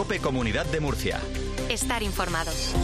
COPE Comunidad de Murcia. Estar informados.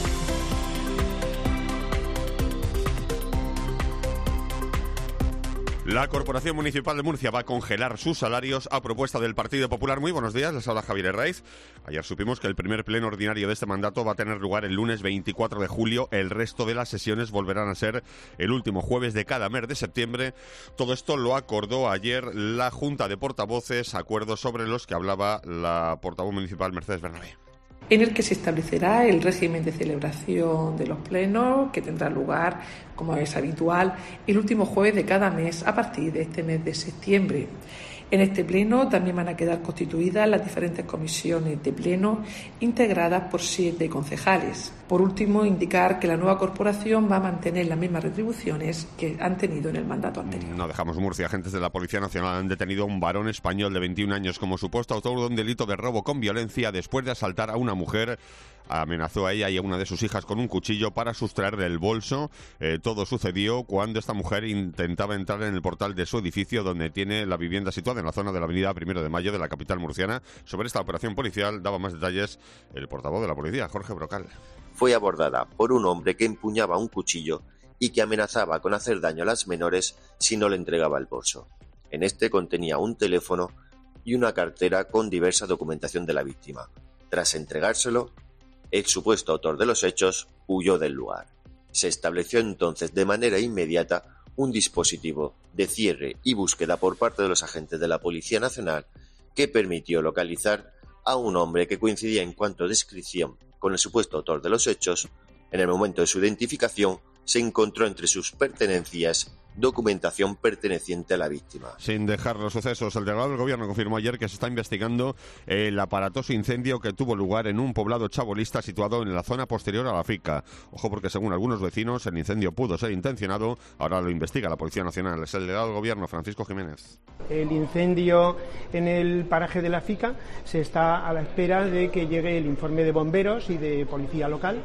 La Corporación Municipal de Murcia va a congelar sus salarios a propuesta del Partido Popular. Muy buenos días, les habla Javier Herraiz. Ayer supimos que el primer pleno ordinario de este mandato va a tener lugar el lunes 24 de julio. El resto de las sesiones volverán a ser el último jueves de cada mes de septiembre. Todo esto lo acordó ayer la Junta de Portavoces, acuerdos sobre los que hablaba la portavoz municipal Mercedes Bernabé. En el que se establecerá el régimen de celebración de los plenos, que tendrá lugar, como es habitual, el último jueves de cada mes a partir de este mes de septiembre. En este pleno también van a quedar constituidas las diferentes comisiones de pleno integradas por 7 concejales. Por último, indicar que la nueva corporación va a mantener las mismas retribuciones que han tenido en el mandato anterior. No dejamos Murcia. Agentes de la Policía Nacional han detenido a un varón español de 21 años como supuesto autor de un delito de robo con violencia después de asaltar a una mujer. Amenazó a ella y a una de sus hijas con un cuchillo para sustraerle el bolso. Todo sucedió cuando esta mujer intentaba entrar en el portal de su edificio, donde tiene la vivienda situada en la zona de la avenida 1 de Mayo de la capital murciana. Sobre esta operación policial daba más detalles el portavoz de la policía, Jorge Brocal. Fue abordada por un hombre que empuñaba un cuchillo y que amenazaba con hacer daño a las menores si no le entregaba el bolso. En este contenía un teléfono y una cartera con diversa documentación de la víctima. Tras entregárselo, el supuesto autor de los hechos huyó del lugar. Se estableció entonces de manera inmediata un dispositivo de cierre y búsqueda por parte de los agentes de la Policía Nacional que permitió localizar a un hombre que coincidía en cuanto a descripción con el supuesto autor de los hechos. En el momento de su identificación se encontró entre sus pertenencias documentación perteneciente a la víctima. Sin dejar los sucesos, el delegado del Gobierno confirmó ayer que se está investigando el aparatoso incendio que tuvo lugar en un poblado chabolista situado en la zona posterior a la finca. Ojo, porque según algunos vecinos el incendio pudo ser intencionado. Ahora lo investiga la Policía Nacional. Es el delegado del Gobierno, Francisco Jiménez. El incendio en el paraje de la finca se está a la espera de que llegue el informe de bomberos y de policía local,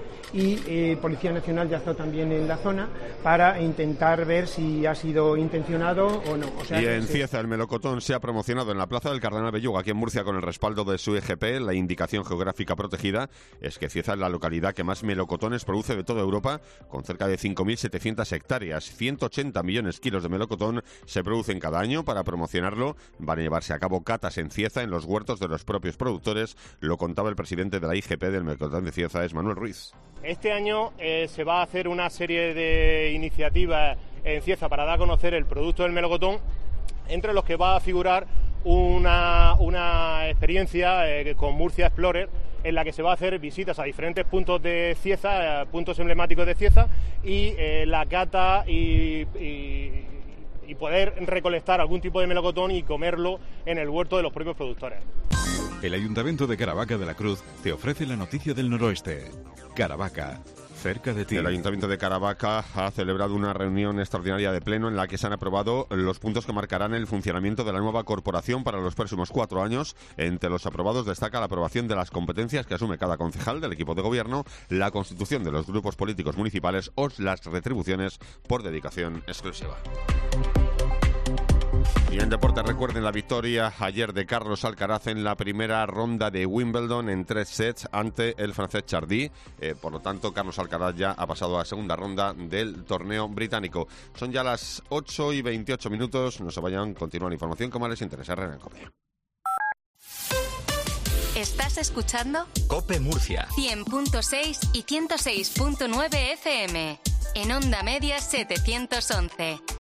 y Policía Nacional ya está también en la zona para intentar ver si ha sido intencionado o no. Y en Cieza el melocotón se ha promocionado en la Plaza del Cardenal Belluga, aquí en Murcia, con el respaldo de su EGP. La indicación geográfica protegida es que Cieza es la localidad que más melocotones produce de toda Europa, con cerca de 5.700 hectáreas. 180 millones kilos de melocotón se producen cada año. Para promocionarlo van a llevarse a cabo catas en Cieza, en los huertos de los propios productores. Lo contaba el presidente de la IGP del melocotón de Cieza, es Manuel Ruiz. Este año se va a hacer una serie de iniciativas en Cieza para dar a conocer el producto del melocotón, entre los que va a figurar una experiencia con Murcia Explorer, en la que se va a hacer visitas a diferentes puntos de Cieza, puntos emblemáticos de Cieza, y la cata y poder recolectar algún tipo de melocotón y comerlo en el huerto de los propios productores. El Ayuntamiento de Caravaca de la Cruz te ofrece la noticia del noroeste. Caravaca, cerca de ti. El Ayuntamiento de Caravaca ha celebrado una reunión extraordinaria de pleno en la que se han aprobado los puntos que marcarán el funcionamiento de la nueva corporación para los próximos 4 años. Entre los aprobados destaca la aprobación de las competencias que asume cada concejal del equipo de gobierno, la constitución de los grupos políticos municipales o las retribuciones por dedicación exclusiva. Y en deporte, recuerden la victoria ayer de Carlos Alcaraz en la primera ronda de Wimbledon en 3 sets ante el francés Chardy. Por lo tanto, Carlos Alcaraz ya ha pasado a la segunda ronda del torneo británico. Son ya las 8:28 minutos. No se vayan, continúa la información como les interesa. En COPE. ¿Estás escuchando? COPE Murcia 100.6 y 106.9 FM. En onda media 711.